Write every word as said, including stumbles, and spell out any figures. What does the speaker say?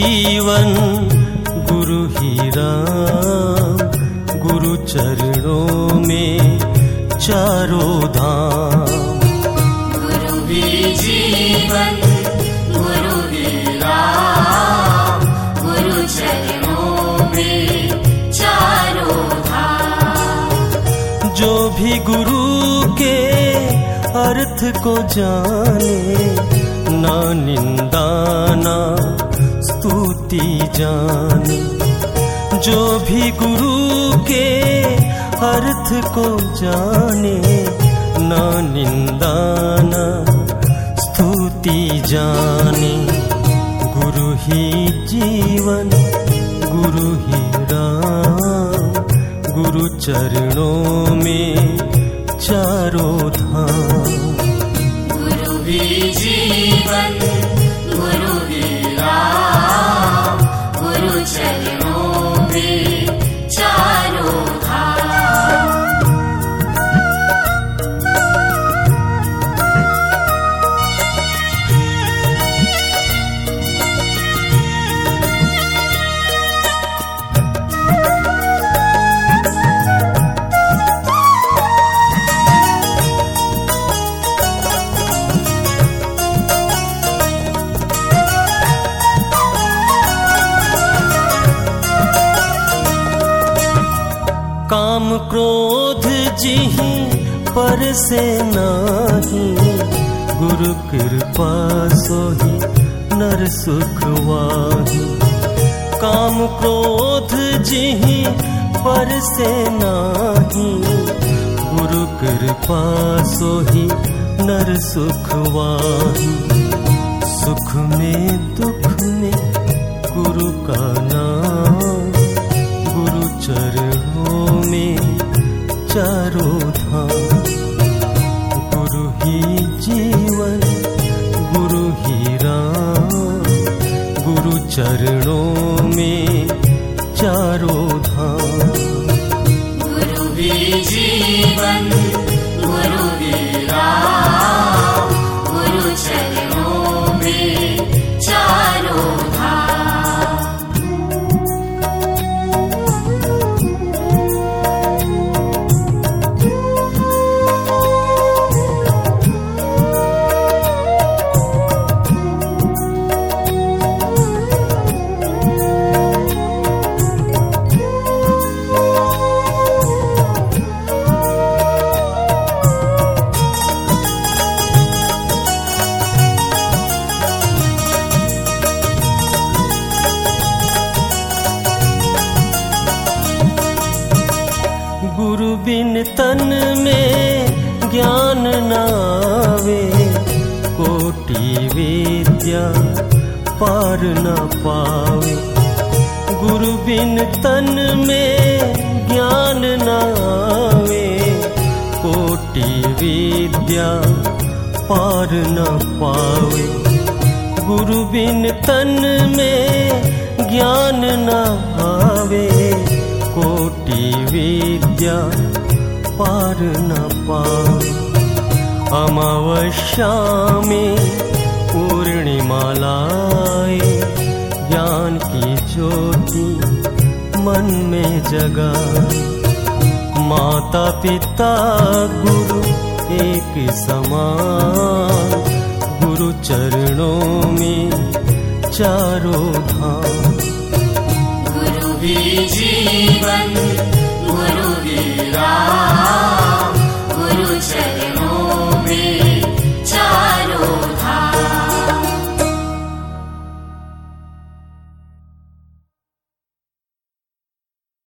जीवन गुरु ही राम, गुरु चरणों में चारों धाम। गुरु ही जीवन गुरु ही राम, गुरु चरणों में चारों धाम। जो भी गुरु के अर्थ को जाने, ना निंदा ना स्तुति जाने। जो भी गुरु के अर्थ को जाने, ना निंदा ना स्तुति जाने। गुरु ही जीवन गुरु ही राम, गुरु चरणों में चारों धाम। गुरु ही जीवन गुरु ही राम, गुरु चरणों में चारों धाम। काम क्रोध जिहि पर से नाही, गुरु कृपा सोहि नर सुख वाही। काम क्रोध जिहि पर से नाही, गुरु कृपा सोहि नर सुख वाही। सुख में दुख में गुरु का नाम, गुरु चरणों में चारों धाम। गुरु ही जीवन गुरु ही राम, गुरु चरणों में चारों धाम। गुरु ही जीवन गुरु ही राम, गुरु चरणों में चारों धाम। गुरु बिन तन में ज्ञान न आवे, कोटि विद्या पार न पावे। गुरु बिन तन में ज्ञान न आवे, कोटि विद्या पार न पावे। गुरु बिन तन में ज्ञान न आवे, कोटि विद्या पार न पावे। अमावस्या में पूर्णिमा लाए, ज्ञान की ज्योति मन में जगाए। माता पिता गुरु एक समान, गुरु चरणों में चारों धाम। गुरु ही जीवन